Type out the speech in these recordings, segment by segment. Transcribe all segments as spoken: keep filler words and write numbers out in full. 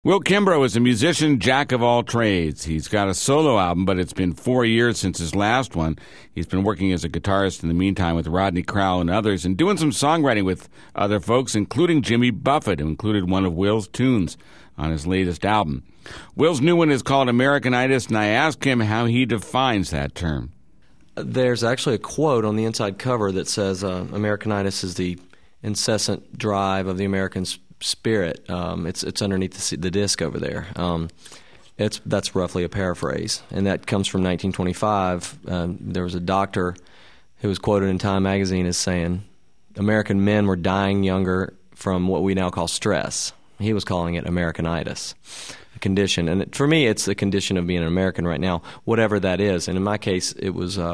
Will Kimbrough is a musician, jack of all trades. He's got a solo album, but it's been four years since his last one. He's been working as a guitarist in the meantime with Rodney Crowell and others, and doing some songwriting with other folks, including Jimmy Buffett, who included one of Will's tunes on his latest album. Will's new one is called Americanitis, and I asked him how he defines that term. There's actually a quote on the inside cover that says uh, Americanitis is the incessant drive of the American spirit. Um, it's it's underneath the, the disc over there. Um, it's that's roughly a paraphrase, and that comes from nineteen twenty-five. Um, there was a doctor who was quoted in Time magazine as saying, "American men were dying younger from what we now call stress." He was calling it Americanitis, a condition, and it, for me, it's the condition of being an American right now, whatever that is. And in my case, it was uh,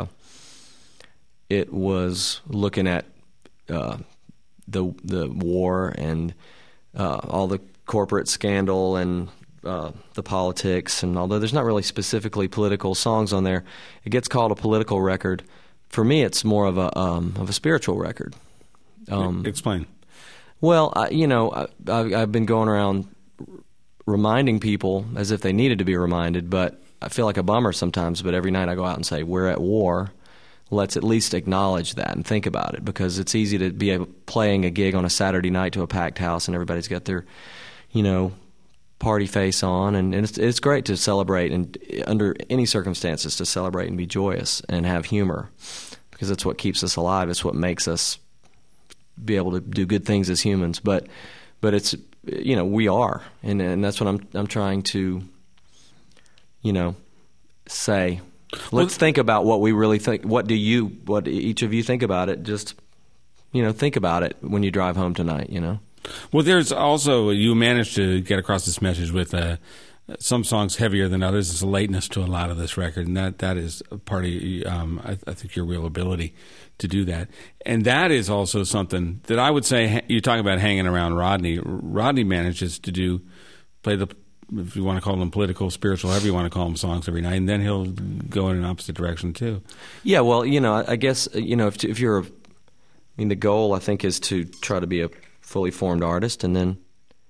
it was looking at uh, the the war and Uh, all the corporate scandal and uh, the politics, and although there's not really specifically political songs on there, it gets called a political record. For me, it's more of a um, of a spiritual record. Um, Explain. Well, I, you know, I, I, I've been going around reminding people as if they needed to be reminded, but I feel like a bummer sometimes. But every night I go out and say, "We're at war." Let's at least acknowledge that and think about it, because it's easy to be able, playing a gig on a Saturday night to a packed house and everybody's got their, you know, party face on, and, and it's, it's great to celebrate, and under any circumstances to celebrate and be joyous and have humor, because it's what keeps us alive. It's what makes us be able to do good things as humans. But but it's, you know, we are, and and that's what I'm I'm trying to, you know, say. Let's well, think about what we really think. What do you, what each of you think about it? Just, you know, think about it when you drive home tonight, you know. Well, there's also, you managed to get across this message with uh, some songs heavier than others. There's a lateness to a lot of this record, and that, that is a part of, um, I, I think, your real ability to do that. And that is also something that I would say, you talk about hanging around Rodney. Rodney manages to do, play the, if you want to call them political, spiritual, however you want to call them, songs every night, and then he'll go in an opposite direction too. Yeah, well, you know, I guess, you know, if, if you're, a, I mean, the goal, I think, is to try to be a fully formed artist, and then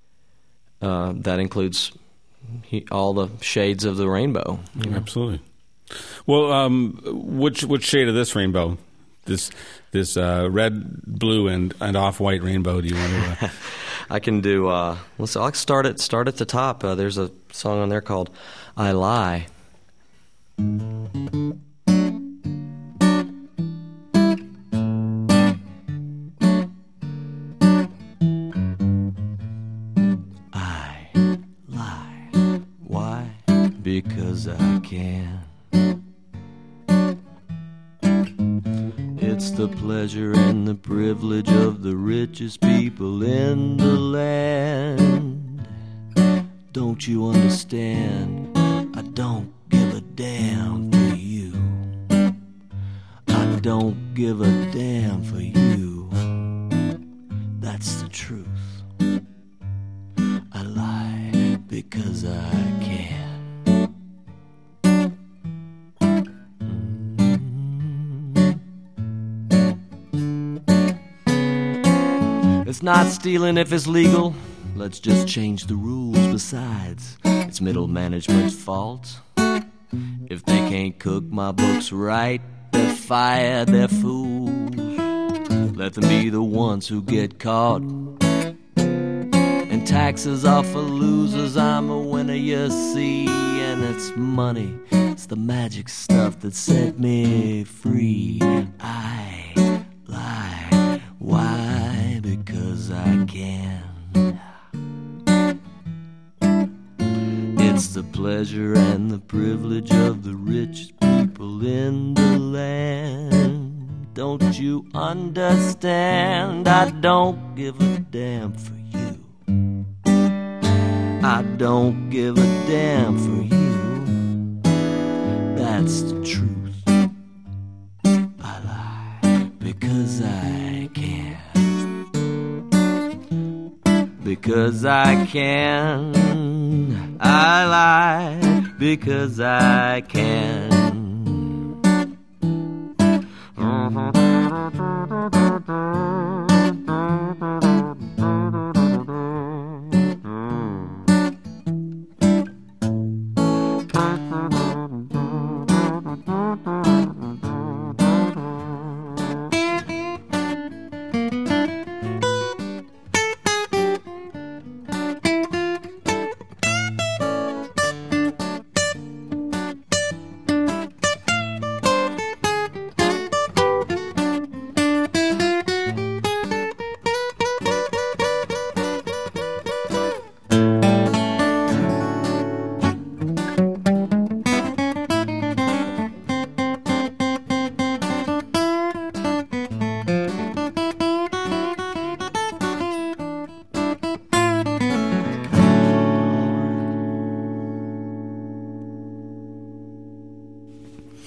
uh, that includes he, all the shades of the rainbow. You know? Absolutely. Well, um, which which shade of this rainbow, this this uh, red, blue, and, and off-white rainbow do you want to... Uh, I can do, uh, let's I'll start at, start at the top. Uh, there's a song on there called I Lie. I lie. Why? Because I can. It's the pleasure and the privilege of the richest people in the land. Don't you understand? I don't give a damn for you. I don't give a damn for you. That's the truth. I lie because I can. It's not stealing if it's legal. Let's just change the rules. Besides, it's middle management's fault. If they can't cook my books right, they're fired, they're fools. Let them be the ones who get caught. And taxes are for losers. I'm a winner, you see. And it's money, it's the magic stuff that set me free. I lie. Why? Because I can. It's the pleasure and the privilege of the rich people in the land. Don't you understand? I don't give a damn for you. I don't give a damn for you. That's the truth. I lie because I can. Because I can. I lie because I can.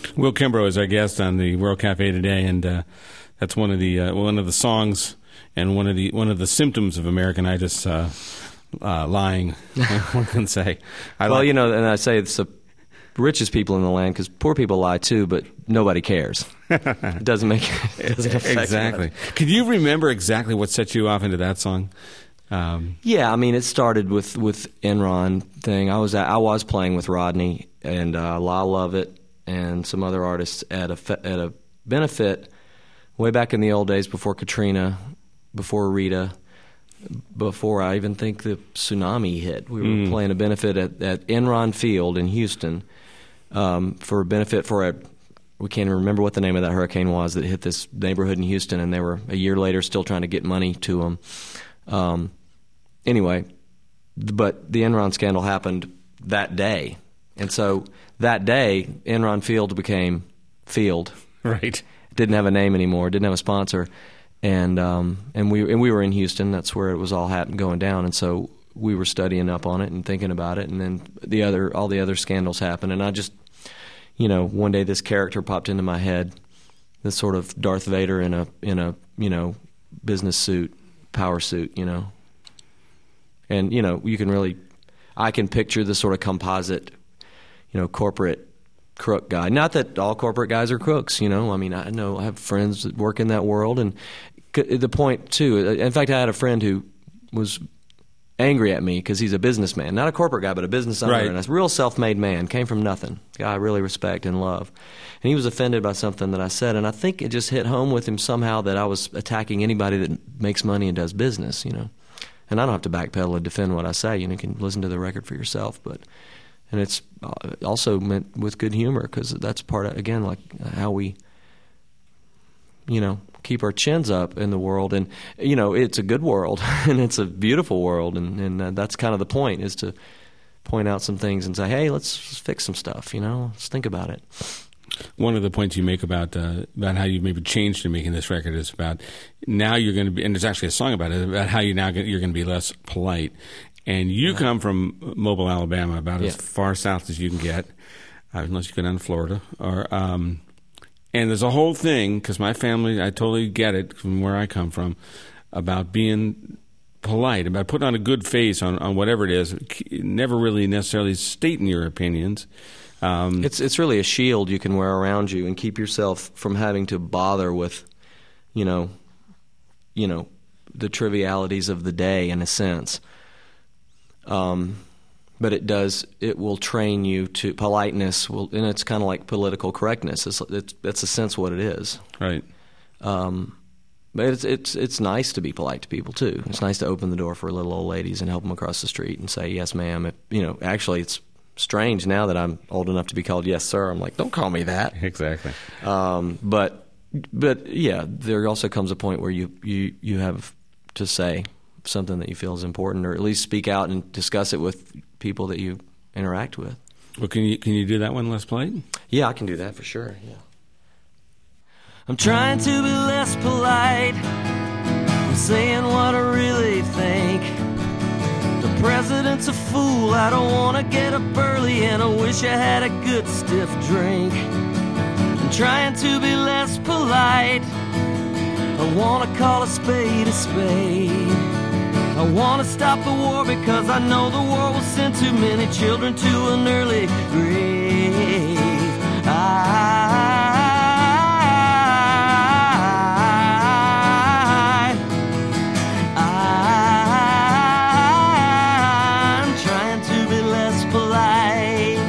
Will Kimbrough is our guest on the World Cafe today, and uh, that's one of the uh, one of the songs and one of the one of the symptoms of Americanitis. Uh, uh, lying, one can say. I well, like, you know, and I say it's the richest people in the land because poor people lie too, but nobody cares. It doesn't make it doesn't affect exactly. much. Can you remember exactly what set you off into that song? Um, yeah, I mean, it started with with Enron thing. I was at, I was playing with Rodney and uh, Lyle Lovett and some other artists at a fe- at a benefit way back in the old days before Katrina, before Rita, before I even think the tsunami hit. We were mm. playing a benefit at, at Enron Field in Houston um, for a benefit for a, we can't even remember what the name of that hurricane was that hit this neighborhood in Houston, and they were a year later still trying to get money to them. Um, anyway, but the Enron scandal happened that day. And so that day, Enron Field became Field. Right. It didn't have a name anymore. It didn't have a sponsor. And um, and we and we were in Houston. That's where it was all happening, going down. And so we were studying up on it and thinking about it. And then the other all the other scandals happened. And I just, you know, one day this character popped into my head, this sort of Darth Vader in a in a you know business suit, power suit, you know. And you know, you can really, I can picture the sort of composite, you know, corporate crook guy. Not that all corporate guys are crooks, you know. I mean, I know I have friends that work in that world, and the point too. In fact, I had a friend who was angry at me because he's a businessman, not a corporate guy, but a business owner, right. and a real self-made man, came from nothing. A guy I really respect and love, and he was offended by something that I said, and I think it just hit home with him somehow that I was attacking anybody that makes money and does business, you know. And I don't have to backpedal and defend what I say. You know, you can listen to the record for yourself, but. And it's also meant with good humor because that's part of, again, like how we, you know, keep our chins up in the world. And, you know, it's a good world and it's a beautiful world. And, and that's kind of the point, is to point out some things and say, hey, let's fix some stuff, you know, let's think about it. One of the points you make about uh, about how you maybe changed in making this record is about now you're going to be, and there's actually a song about it, about how you now get, you're going to be less polite. And you come from Mobile, Alabama, about yeah. as far south as you can get, uh, unless you go down to Florida. Or, um, and there's a whole thing, because my family, I totally get it from where I come from, about being polite, about putting on a good face on, on whatever it is, never really necessarily stating your opinions. Um, it's it's really a shield you can wear around you and keep yourself from having to bother with, you know, you know, the trivialities of the day, in a sense. Um, but it does, it will train you to, politeness will, and it's kind of like political correctness. It's, it's, it's a sense what it is. Right. Um, but it's, it's, it's nice to be polite to people too. It's nice to open the door for little old ladies and help them across the street and say, yes, ma'am. If, you know, actually it's strange now that I'm old enough to be called yes, sir. I'm like, don't call me that. Exactly. Um, but, but yeah, there also comes a point where you, you, you have to say something that you feel is important, or at least speak out and discuss it with people that you interact with. Well, can you can you do that one, Les Polite? Yeah, I can do that for sure. Yeah. I'm trying to be less polite. I'm saying what I really think. The president's a fool. I don't want to get up early, and I wish I had a good stiff drink. I'm trying to be less polite. I want to call a spade a spade. I want to stop the war because I know the war will send too many children to an early grave. I, I, I'm trying to be less polite.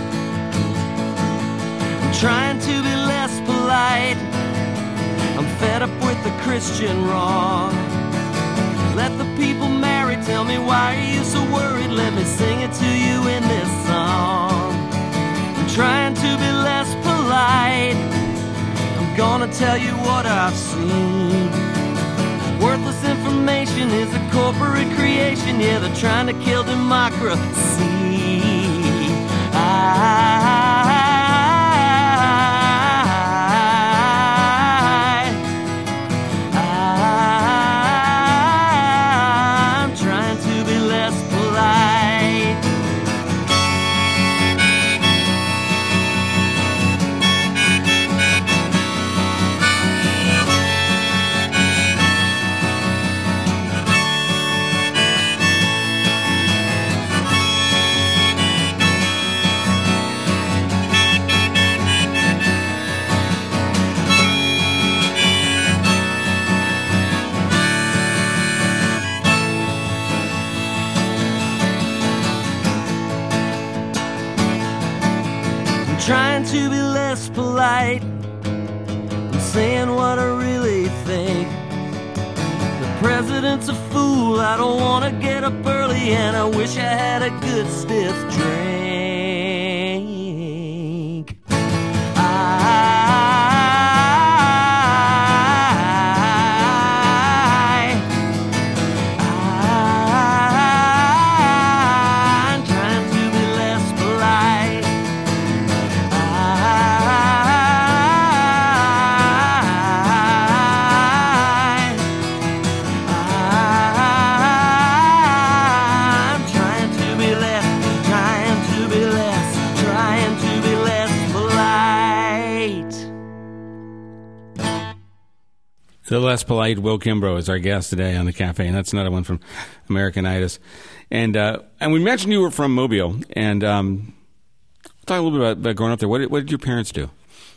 I'm trying to be less polite. I'm fed up with the Christian wrong. Let the people marry, tell me why are you so worried? Let me sing it to you in this song. I'm trying to be less polite. I'm gonna tell you what I've seen. Worthless information is a corporate creation. Yeah, they're trying to kill democracy. I trying to be less polite. I'm saying what I really think. The president's a fool, I don't want to get up early, and I wish I had a good stiff drink. I The less polite Will Kimbrough is our guest today on the Cafe, and that's another one from Americanitis. And uh, and we mentioned you were from Mobile, and um, talk a little bit about, about growing up there. What did, what did your parents do?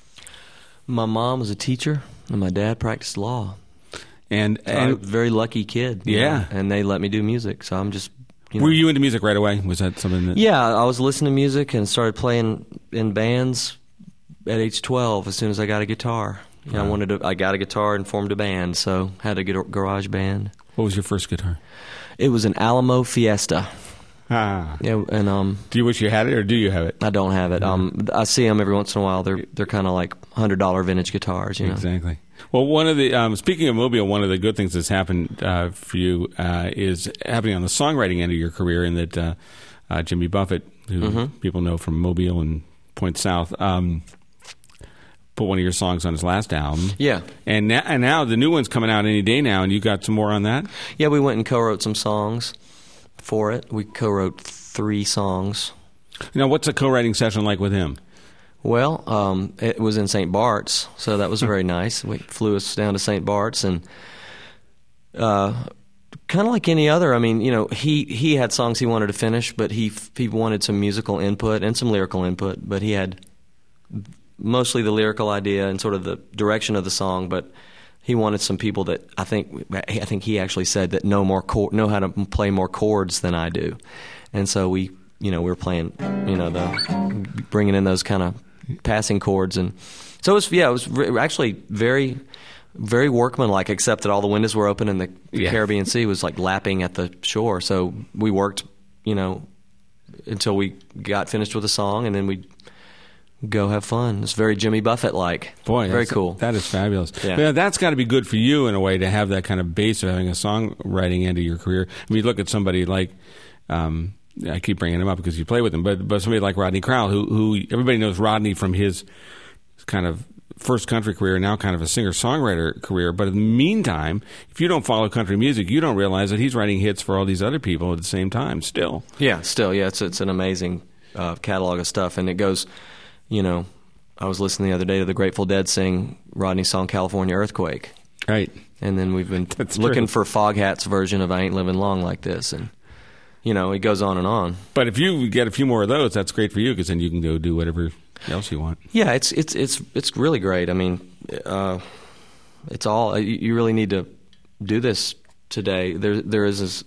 My mom was a teacher, and my dad practiced law. And, so and I'm a very lucky kid. Yeah. Know, and they let me do music, so I'm just... You know. Were you into music right away? Was that something that... Yeah, I was listening to music and started playing in bands at age twelve as soon as I got a guitar. Yeah, wow. I wanted to. I got a guitar and formed a band, so had a garage band. What was your first guitar? It was an Alamo Fiesta. Ah. Yeah, and um. Do you wish you had it, or do you have it? I don't have it. Mm-hmm. Um, I see them every once in a while. They're they're kind of like hundred dollar vintage guitars, you know. Exactly. Well, one of the um, speaking of Mobile, one of the good things that's happened uh, for you uh, is happening on the songwriting end of your career, in that uh, uh, Jimmy Buffett, who mm-hmm. people know from Mobile and Point South. Um, put one of your songs on his last album. Yeah. And now, and now the new one's coming out any day now, and you got some more on that? Yeah, we went and co-wrote some songs for it. We co-wrote three songs. Now, what's a co-writing session like with him? Well, um, it was in Saint Bart's, so that was very nice. We flew us down to Saint Bart's, and uh, kind of like any other, I mean, you know, he, he had songs he wanted to finish, but he he wanted some musical input and some lyrical input, but he had... mostly the lyrical idea and sort of the direction of the song, but he wanted some people that I think I think he actually said that know more chord, know how to play more chords than I do, and so we you know we were playing you know the bringing in those kind of passing chords, and so it was yeah it was re- actually very very workmanlike, except that all the windows were open and the yeah. Caribbean Sea was like lapping at the shore, so we worked you know until we got finished with the song, and then we go have fun. It's very Jimmy Buffett-like. Boy, very cool. That is fabulous. Yeah. Yeah, that's got to be good for you in a way to have that kind of base of having a songwriting end of your career. I mean, you look at somebody like, um, I keep bringing him up because you play with him, but but somebody like Rodney Crowell, who who everybody knows Rodney from his kind of first country career, now kind of a singer-songwriter career. But in the meantime, if you don't follow country music, you don't realize that he's writing hits for all these other people at the same time. Still, yeah, still, yeah, it's it's an amazing uh, catalog of stuff, and it goes. You know, I was listening the other day to the Grateful Dead sing Rodney's song California Earthquake. Right. And then we've been That's looking true. for Foghat's version of I Ain't Living Long Like This. And, you know, it goes on and on. But if you get a few more of those, that's great for you, because then you can go do whatever else you want. Yeah, it's it's it's it's really great. I mean, uh, it's all, you really need to do this today. There There is this,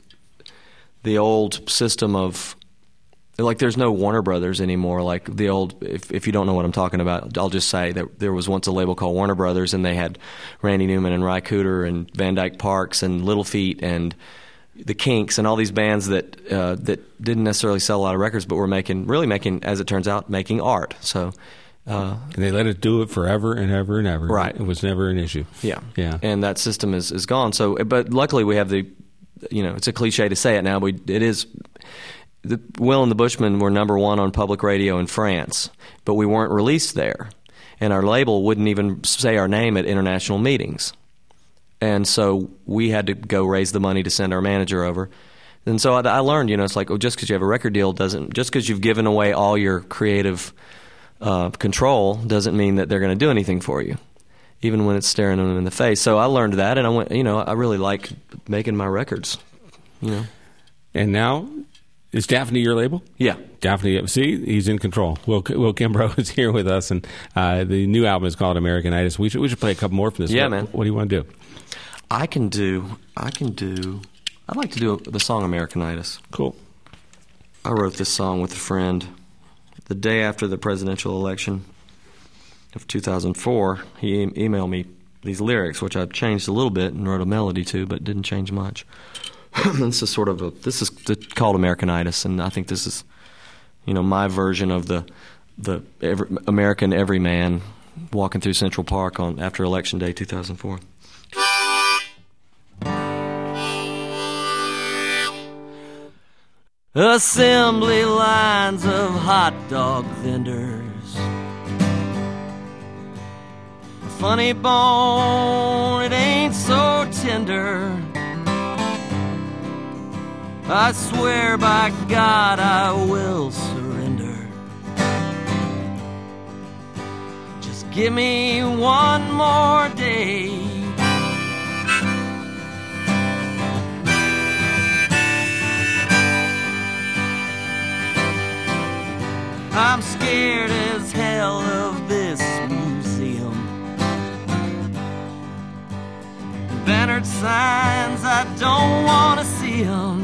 the old system of, like, there's no Warner Brothers anymore. Like the old, if if you don't know what I'm talking about, I'll just say that there was once a label called Warner Brothers, and they had Randy Newman and Ry Cooder and Van Dyke Parks and Little Feat and the Kinks and all these bands that uh, that didn't necessarily sell a lot of records, but were making, really making, as it turns out, making art. So uh, and they let it do it forever and ever and ever. Right. It was never an issue. Yeah. Yeah. And that system is, is gone. So, but luckily we have the, you know, it's a cliche to say it now, but it is. The, Will and the Bushmen were number one on public radio in France, but we weren't released there. And our label wouldn't even say our name at international meetings. And so we had to go raise the money to send our manager over. And so I, I learned, you know, it's like, oh, just because you have a record deal doesn't, just because you've given away all your creative uh, control doesn't mean that they're going to do anything for you, even when it's staring them in the face. So I learned that, and I went, you know, I really like making my records, you know. And now... Is Daphne your label? Yeah. Daphne, see, he's in control. Will Will Kimbrough is here with us, and uh, the new album is called Americanitis. We should we should play a couple more from this. Yeah, what, man. What do you want to do? I can do, I can do, I'd like to do the song Americanitis. Cool. I wrote this song with a friend the day after the presidential election of two thousand four, he e- emailed me these lyrics, which I've changed a little bit and wrote a melody to, but didn't change much. This is sort of a, this is called Americanitis, and I think this is, you know, my version of the the every, American everyman walking through Central Park on after Election Day two thousand four. Assembly lines of hot dog vendors, a funny bone, it ain't so tender. I swear by God I will surrender. Just give me one more day. I'm scared as hell of this museum. Bannered signs, I don't want to see them.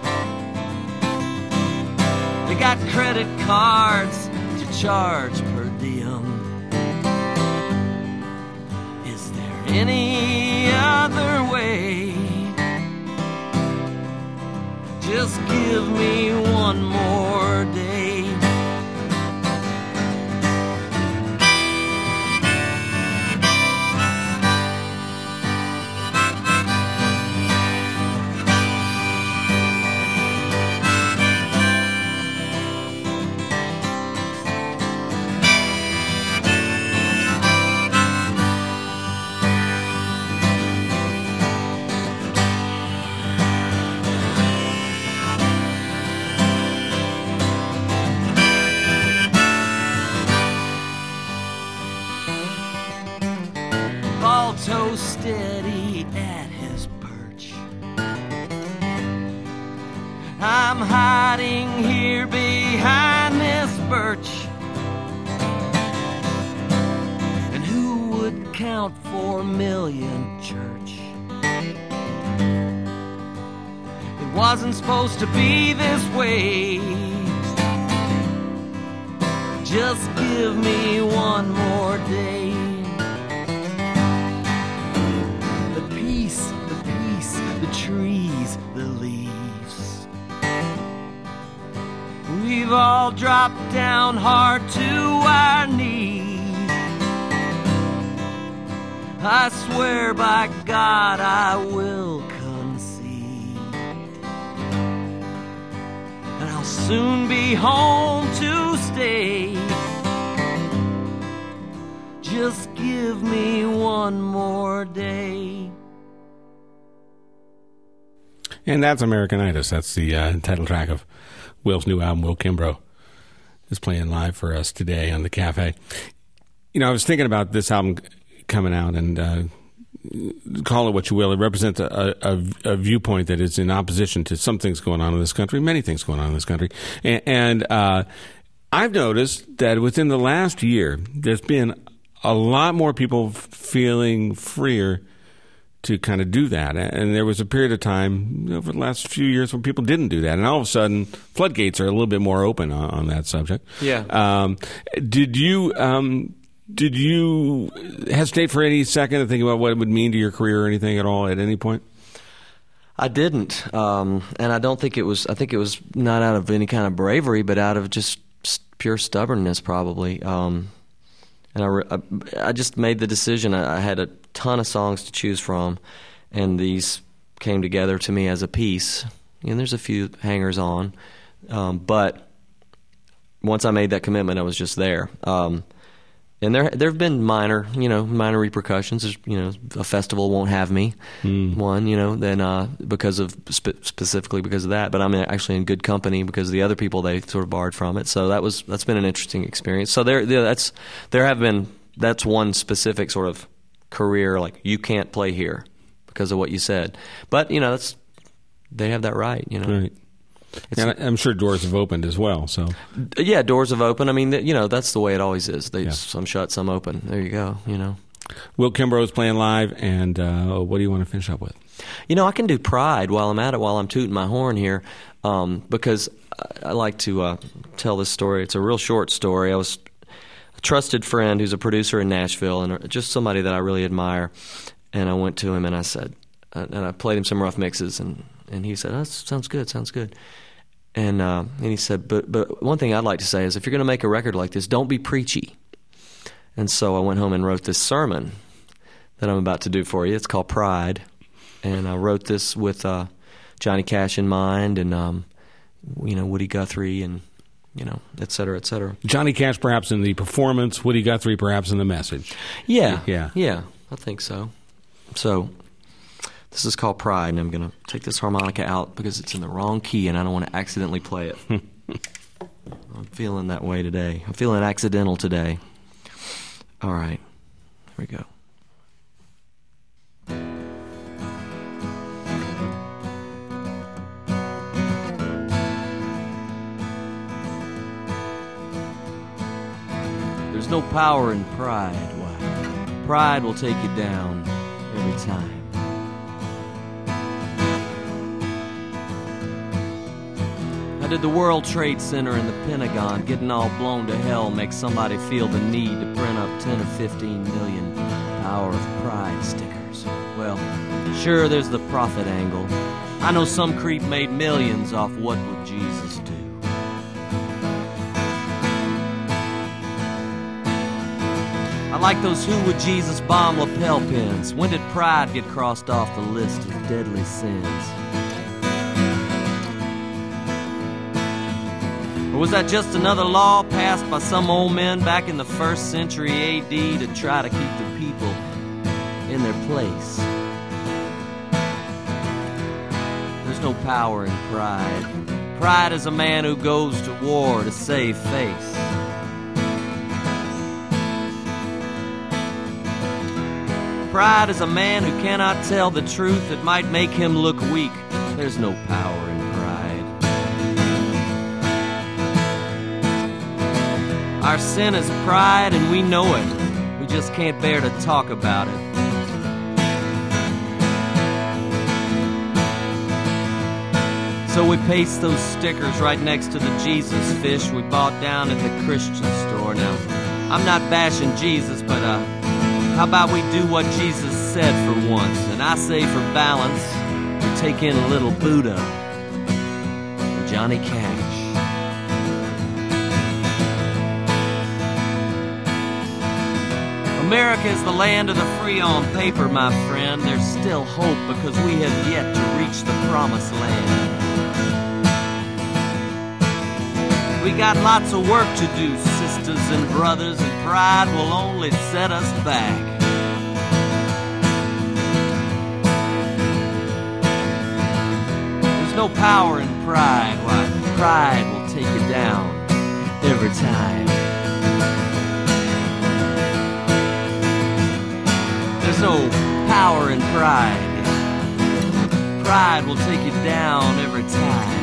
They got credit cards to charge per diem. Is there any other way? Just give me one more day. Balto steady at his perch. I'm hiding here behind this birch. And who would count four million church? It wasn't supposed to be this way. Just give me one more day. The trees, the leaves, we've all dropped down hard to our knees. I swear by God I will concede, and I'll soon be home to stay. Just give me one more day. And that's Americanitis. That's the uh, title track of Will's new album. Will Kimbrough is playing live for us today on the Cafe. You know, I was thinking about this album coming out, and uh, call it what you will, it represents a, a, a viewpoint that is in opposition to some things going on in this country, many things going on in this country. And, and uh, I've noticed that within the last year, there's been a lot more people feeling freer to kind of do that. And there was a period of time over the last few years when people didn't do that. And all of a sudden, floodgates are a little bit more open on, on that subject. Yeah. Um, did you um, did you hesitate for any second to think about what it would mean to your career or anything at all at any point? I didn't. Um, and I don't think it was, I think it was not out of any kind of bravery, but out of just pure stubbornness probably. Um, and I, I, I just made the decision. I, I had a ton of songs to choose from, and these came together to me as a piece. And there's a few hangers on, um, but once I made that commitment, I was just there. Um, and there there have been minor, you know, minor repercussions. There's, you know, a festival won't have me, mm. one, you know, then uh, because of spe- specifically because of that. But I'm actually in good company because of the other people they sort of barred from it. So that was that's been an interesting experience. So there, there that's there have been that's one specific sort of career, like you can't play here because of what you said. But you know, that's they have that right, you know. Right. It's, and I'm sure doors have opened as well. So yeah, doors have opened. I mean, you know, that's the way it always is. They yeah. some shut, some open. There you go. You know. Will Kimbrough is playing live, and uh, what do you want to finish up with? You know, I can do Pride while I'm at it, while I'm tooting my horn here, um, because I, I like to uh, tell this story. It's a real short story. I was a trusted friend who's a producer in Nashville and just somebody that I really admire. And I went to him and I said, uh, and I played him some rough mixes, and, and he said, oh, that sounds good, sounds good. And uh, and he said, but but one thing I'd like to say is, if you're going to make a record like this, don't be preachy. And so I went home and wrote this sermon that I'm about to do for you. It's called Pride, and I wrote this with uh, Johnny Cash in mind, and um, you know, Woody Guthrie, and you know, et cetera, et cetera. Johnny Cash perhaps in the performance, Woody Guthrie perhaps in the message. Yeah, yeah, yeah, I think so. So this is called Pride, and I'm going to take this harmonica out because it's in the wrong key, and I don't want to accidentally play it. I'm feeling that way today. I'm feeling accidental today. All right, here we go. There's no power in pride. Why? Pride will take you down every time. How did the World Trade Center and the Pentagon getting all blown to hell make somebody feel the need to print up ten or fifteen million Power of Pride stickers? Well, sure, there's the profit angle. I know some creep made millions off What Would Jesus Do? I like those Who Would Jesus Bomb lapel pins. When did pride get crossed off the list of deadly sins? Or was that just another law passed by some old men back in the first century A D to try to keep the people in their place? There's no power in pride. Pride is a man who goes to war to save face. Pride is a man who cannot tell the truth that might make him look weak. There's no power in pride. Our sin is pride, and we know it. We just can't bear to talk about it. So we paste those stickers right next to the Jesus fish we bought down at the Christian store. Now, I'm not bashing Jesus, but uh, how about we do what Jesus said for once? And I say for balance, we take in a little Buddha and Johnny Cash. America is the land of the free on paper, my friend. There's still hope because we have yet to reach the promised land. We got lots of work to do, sisters and brothers, and pride will only set us back. There's no power in pride. Why? Pride will take you down every time. There's no power in pride. Pride will take you down every time.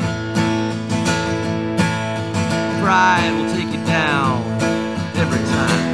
Pride will take you down every time.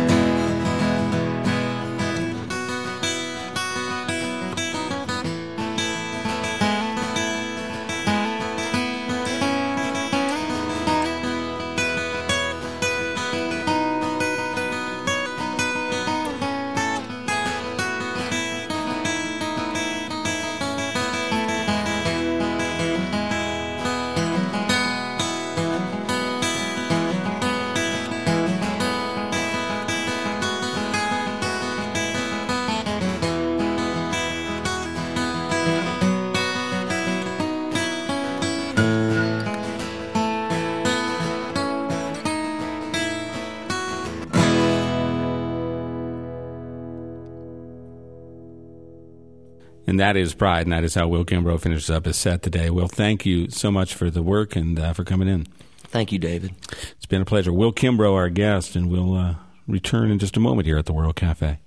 And that is Pride, and that is how Will Kimbrough finishes up his set today. Will, thank you so much for the work and uh, for coming in. Thank you, David. It's been a pleasure. Will Kimbrough, our guest, and we'll uh, return in just a moment here at the World Cafe.